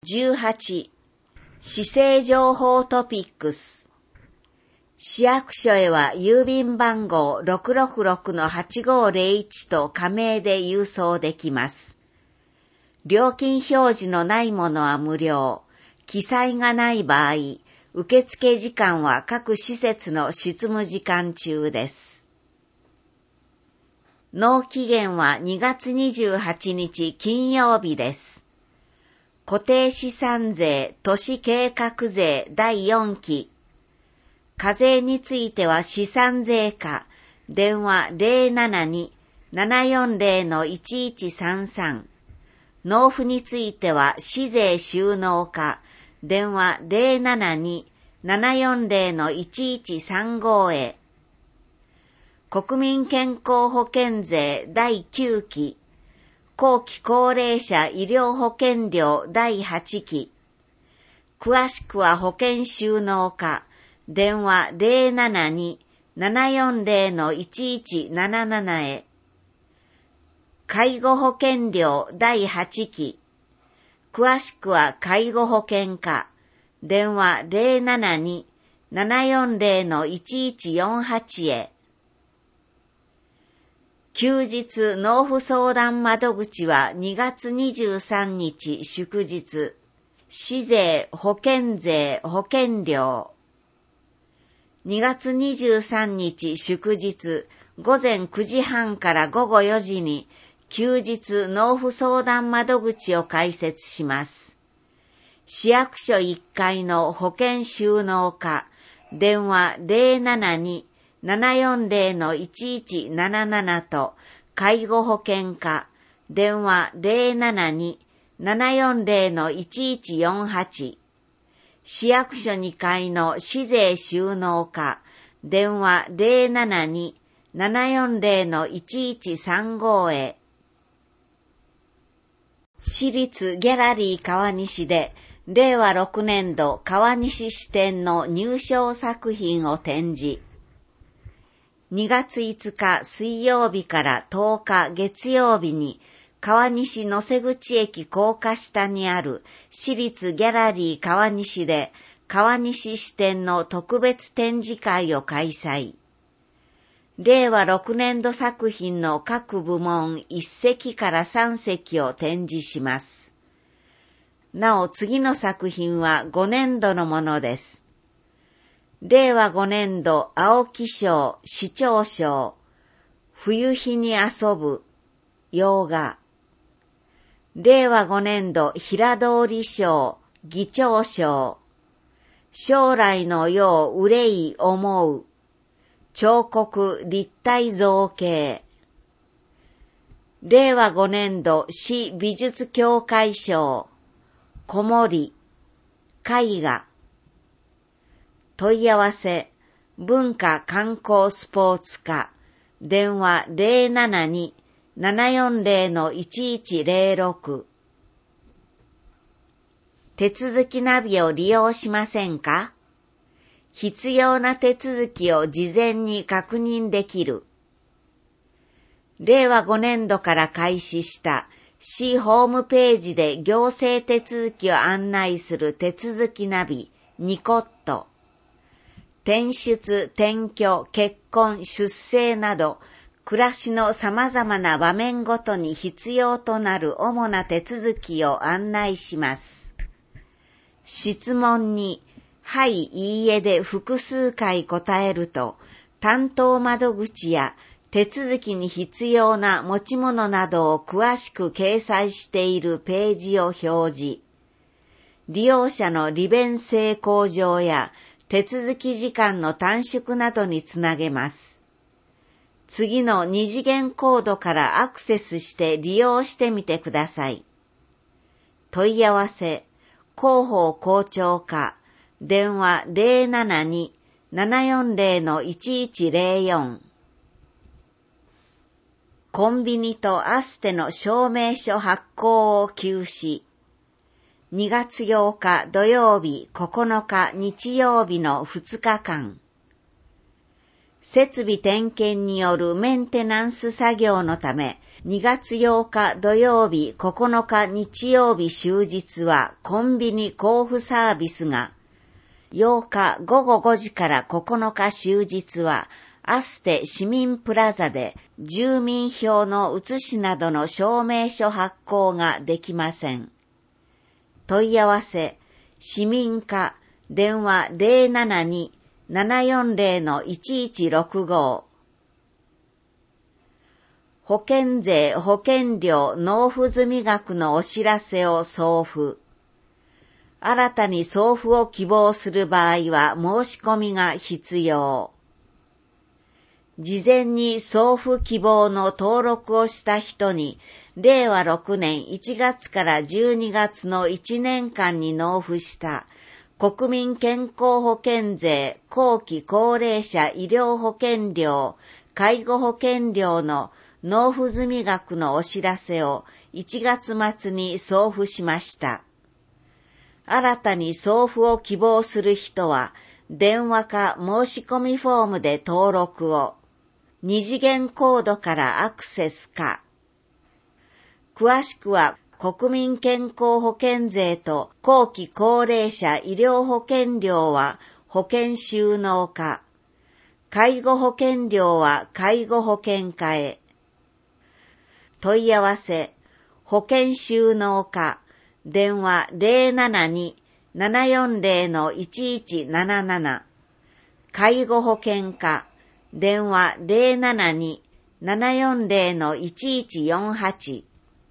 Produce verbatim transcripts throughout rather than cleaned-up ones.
じゅうはち、市政情報トピックス。市役所へは郵便番号 ろくろくろくのはちごーぜろいち と加盟で郵送できます。料金表示のないものは無料。記載がない場合、受付時間は各施設の執務時間中です。納期限はにがつにじゅうはちにち金曜日です。固定資産税都市計画税だいよんき。課税については資産税課、電話 ゼロななに ななよんゼロ のいちいちさんさん。納付については市税収納課、電話 ゼロななに ななよんゼロ のいちいちさんご へ。国民健康保険税だいきゅうき。後期高齢者医療保険料だいはちき。詳しくは保険収納課、電話 ゼロななに ななよんゼロ のいちいちなななな へ。介護保険料だいはちき。詳しくは介護保険課、電話 ゼロななに ななよんゼロ のいちいちよんはち へ。休日納付相談窓口はにがつにじゅうさんにち祝日。市税、保険税、保険料。にがつにじゅうさんにち祝日、ごぜんくじはんからごごよじに休日納付相談窓口を開設します。市役所いっかいの保険収納課、電話 ゼロななに ななよんゼロ のいちいちなななな と介護保険課、電話 ゼロななに ななよんゼロ のいちいちよんはち。市役所にかいの市税収納課、電話 ゼロななに ななよんゼロ のいちいちさんご へ。市立ギャラリー川西でれいわろくねんど川西支店の入賞作品を展示。にがついつか水曜日からとおか月曜日に川西野瀬口駅高架下にある市立ギャラリー川西で川西支店の特別展示会を開催。れいわろくねんど作品の各部門いっせきからさんせきを展示します。なお次の作品はごねんどのものです。れいわごねんど青木賞、市長賞、冬日に遊ぶ、洋画。れいわごねんど平通り賞、議長賞、将来の世を憂い思う、彫刻立体造形。れいわごねんど市美術協会賞、こもり、絵画。問い合わせ、文化観光スポーツ課、電話 ゼロななに ななよんゼロ のいちいちゼロろく。手続きナビを利用しませんか？必要な手続きを事前に確認できる。れいわごねんどから開始した市ホームページで行政手続きを案内する手続きナビニコット。転出、転居、結婚、出生など暮らしの様々な場面ごとに必要となる主な手続きを案内します。質問にはい、いいえで複数回答えると、担当窓口や手続きに必要な持ち物などを詳しく掲載しているページを表示。利用者の利便性向上や手続き時間の短縮などにつなげます。次の二次元コードからアクセスして利用してみてください。問い合わせ、広報校長課、電話 ゼロななに ななよんゼロ のいちいちゼロよん。コンビニとアステの証明書発行を休止。にがつようか土曜日、ここのか日曜日のふつかかん。設備点検によるメンテナンス作業のため、 にがつようか土曜日、ここのか日曜日終日はコンビニ交付サービスが、ようかごごごじからここのか終日はアステ市民プラザで住民票の写しなどの証明書発行ができません。問い合わせ、市民課、電話 ゼロななに ななよんゼロ のいちいちろくご。保険税保険料納付済額のお知らせを送付。新たに送付を希望する場合は申し込みが必要。事前に送付希望の登録をした人に、れいわろくねんいちがつからじゅうにがつのいちねんかんに納付した国民健康保険税、後期高齢者医療保険料、介護保険料の納付済額のお知らせをいちがつまつに送付しました。新たに送付を希望する人は、電話か申し込みフォームで登録を、二次元コードからアクセスか。詳しくは、国民健康保険税と後期高齢者医療保険料は保険収納課、介護保険料は介護保険課へ。問い合わせ、保険収納課、電話 ゼロななに ななよんゼロ のいちいちなななな、介護保険課、電話 ゼロななに ななよんゼロ のいちいちよんはち。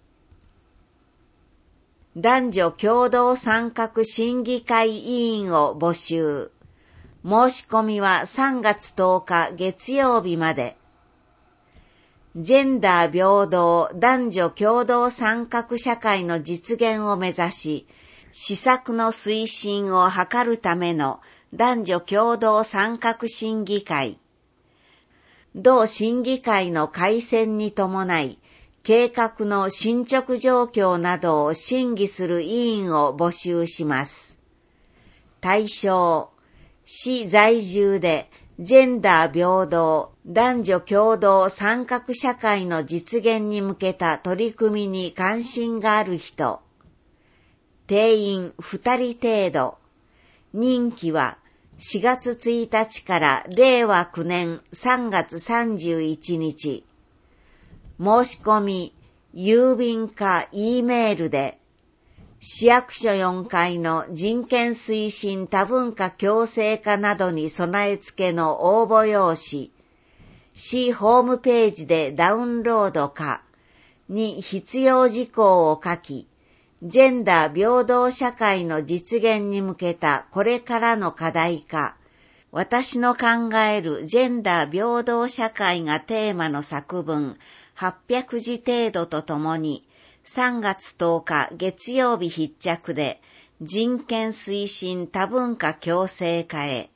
男女共同参画審議会委員を募集。申し込みはさんがつとおか月曜日まで。ジェンダー平等男女共同参画社会の実現を目指し、施策の推進を図るための男女共同参画審議会。同審議会の改選に伴い、計画の進捗状況などを審議する委員を募集します。対象、市在住でジェンダー平等男女共同参画社会の実現に向けた取り組みに関心がある人。定員ふたり程度。任期はしがつついたちかられいわきゅうねんさんがつさんじゅういちにち。申し込み、郵便か E メールで、市役所よんかいの人権推進多文化共生化などに備え付けの応募用紙、市ホームページでダウンロードかに必要事項を書き、ジェンダー平等社会の実現に向けたこれからの課題か、私の考えるジェンダー平等社会がテーマの作文はっぴゃくじ程度とともに、さんがつとおか月曜日必着で人権推進多文化共生化へ。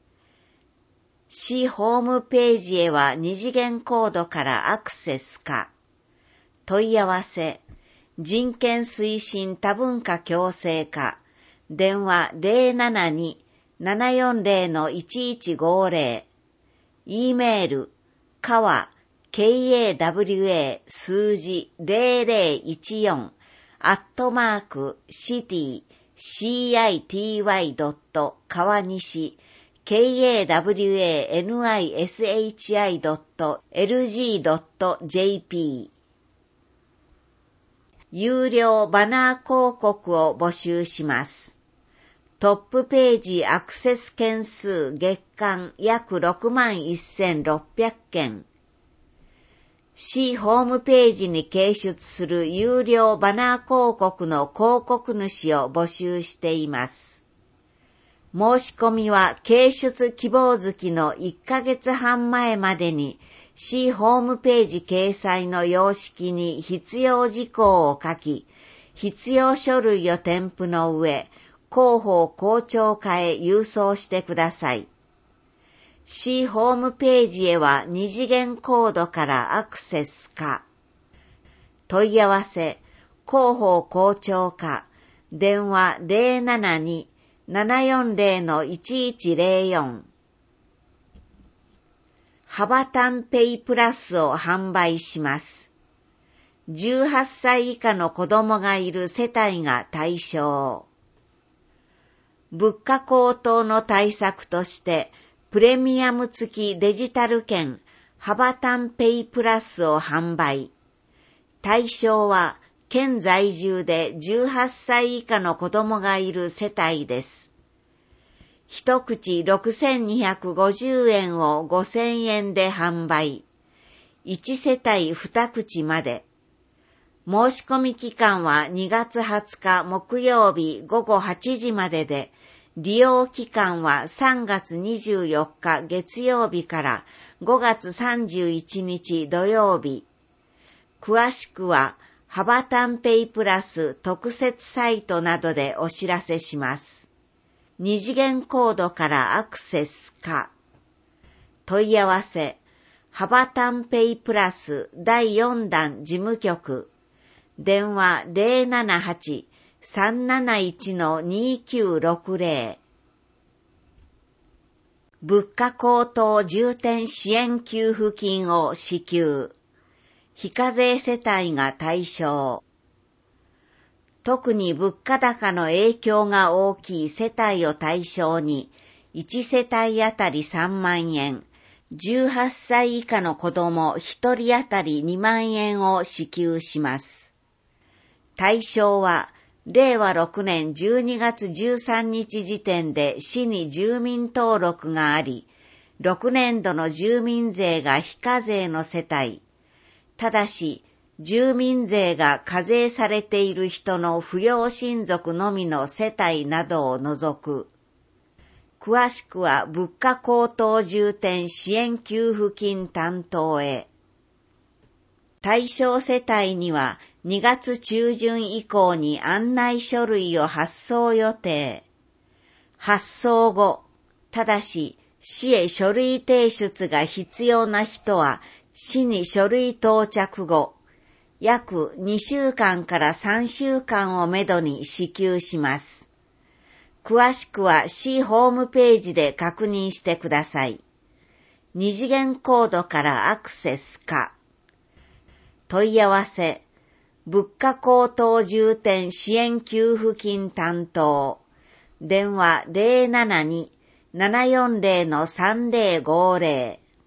市ホームページへは二次元コードからアクセスか。問い合わせ、人権推進多文化共生化、電話 ゼロななに ななよんゼロ のいちいちごゼロ、E メール、かわ、カワ 数字ゼロゼロいちよんアットマークシティ シーアイティーワイ ドット川西 カワニシ ドットエルジー ドットジェーピー 有料バナー広告を募集します。トップページアクセス件数月間約ろくまんせんろっぴゃくけん。市ホームページに掲出する有料バナー広告の広告主を募集しています。申し込みは掲出希望月のいっかげつはんまえまでに市ホームページ掲載の様式に必要事項を書き、必要書類を添付の上、広報校長課へ郵送してください。市ホームページへは二次元コードからアクセスか。問い合わせ、広報校長課、電話 ゼロななに ななよんゼロ のいちいちゼロよん。ハバタンペイプラスを販売します。 じゅうはっさい以下の子供がいる世帯が対象。物価高騰の対策として、プレミアム付きデジタル券ハバタンペイプラスを販売。対象は、県在住でじゅうはっさい以下の子供がいる世帯です。一口ろくせんにひゃくごじゅうえんをごせんえんで販売。いち世帯に口まで。申し込み期間はにがつはつか木曜日ごごはちじまでで、利用期間はさんがつにじゅうよっか月曜日からごがつさんじゅういちにち土曜日。詳しくは、ハバタンペイプラス特設サイトなどでお知らせします。二次元コードからアクセスか。問い合わせ、ハバタンペイプラスだいよんだん事務局。電話 ゼロななはち さんなないち にきゅうろくゼロ。物価高騰重点支援給付金を支給。非課税世帯が対象。特に物価高の影響が大きい世帯を対象に、いち世帯あたりさんまんえん、じゅうはっさい以下の子供ひとりあたりにまんえんを支給します。対象は、れいわろくねんじゅうにがつじゅうさんにち時点で市に住民登録があり、ろくねんどの住民税が非課税の世帯、ただし、住民税が課税されている人の扶養親族のみの世帯などを除く。詳しくは物価高騰重点支援給付金担当へ。対象世帯にはにがつちゅうじゅん以降に案内書類を発送予定。発送後、ただし市へ書類提出が必要な人は市に書類到着後、約にしゅうかんからさんしゅうかんをめどに支給します。詳しくは市ホームページで確認してください。二次元コードからアクセスか。問い合わせ、物価高騰重点支援給付金担当。電話 ゼロななに ななよんゼロ さんゼロごゼロ。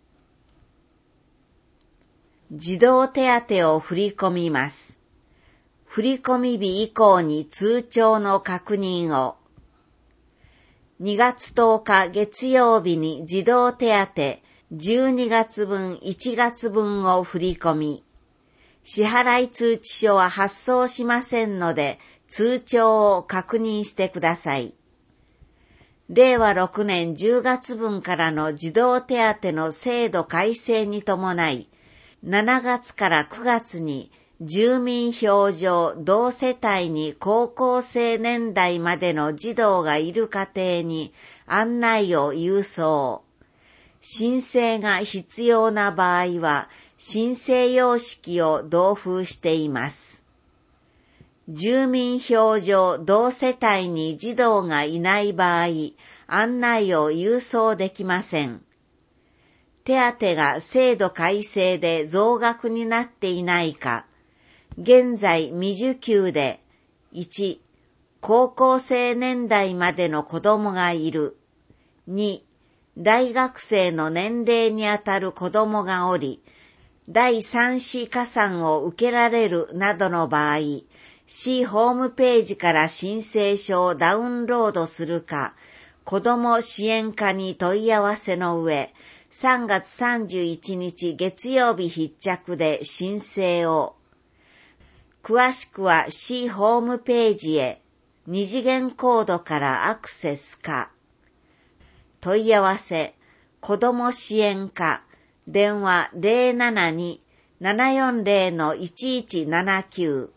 児童手当を振り込みます。振り込み日以降に通帳の確認を。にがつとおか月曜日に児童手当じゅうにがつぶんいちがつぶんを振り込み。支払い通知書は発送しませんので通帳を確認してください。れいわろくねんじゅうがつぶんからの児童手当の制度改正に伴い、しちがつからくがつに住民票上同世帯に高校生年代までの児童がいる家庭に案内を郵送。申請が必要な場合は申請様式を同封しています。住民票上同世帯に児童がいない場合、案内を郵送できません。手当が制度改正で増額になっていないか、現在未受給で、いち、高校生年代までの子供がいる、に、大学生の年齢にあたる子供がおり、第三子加算を受けられるなどの場合、市ホームページから申請書をダウンロードするか、子ども支援課に問い合わせの上、さんがつさんじゅういちにち月曜日必着で申請を。詳しくは市ホームページへ二次元コードからアクセスか。問い合わせ、子ども支援課、電話 ゼロななに ななよんゼロ いちいちななきゅう。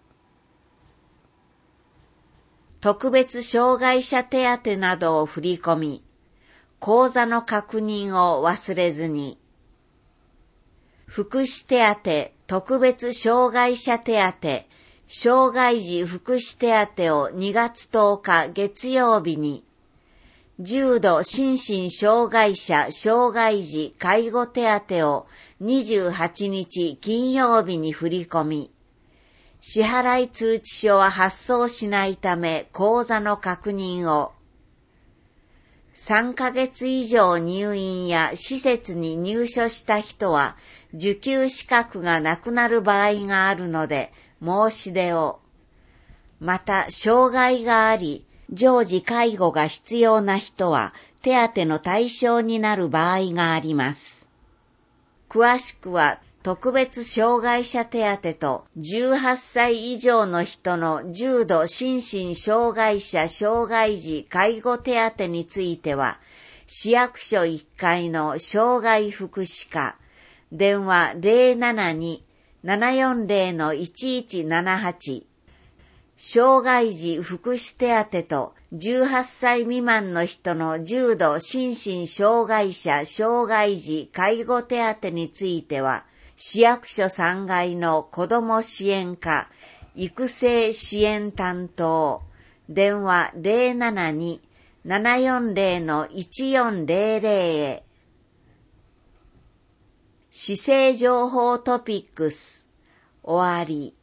特別障害者手当などを振り込み、口座の確認を忘れずに。福祉手当、特別障害者手当、障害児福祉手当をにがつとおか月曜日に、重度心身障害者障害児介護手当をにじゅうはちにち金曜日に振り込み、 支払い通知書は発送しないため口座の確認を。さんかげつ以上入院や施設に入所した人は受給資格がなくなる場合があるので申し出を。また障害があり常時介護が必要な人は手当の対象になる場合があります。詳しくは特別障害者手当とじゅうはっさい以上の人の重度心身障害者障害児介護手当については、市役所いっかいの障害福祉課、電話 ゼロななに ななよんゼロ のいちいちななはち、障害児福祉手当とじゅうはっさい未満の人の重度心身障害者障害児介護手当については、市役所さんがいの子ども支援課育成支援担当電話 ゼロななに ななよんゼロ のいちよんゼロゼロ へ。市政情報トピックス終わり。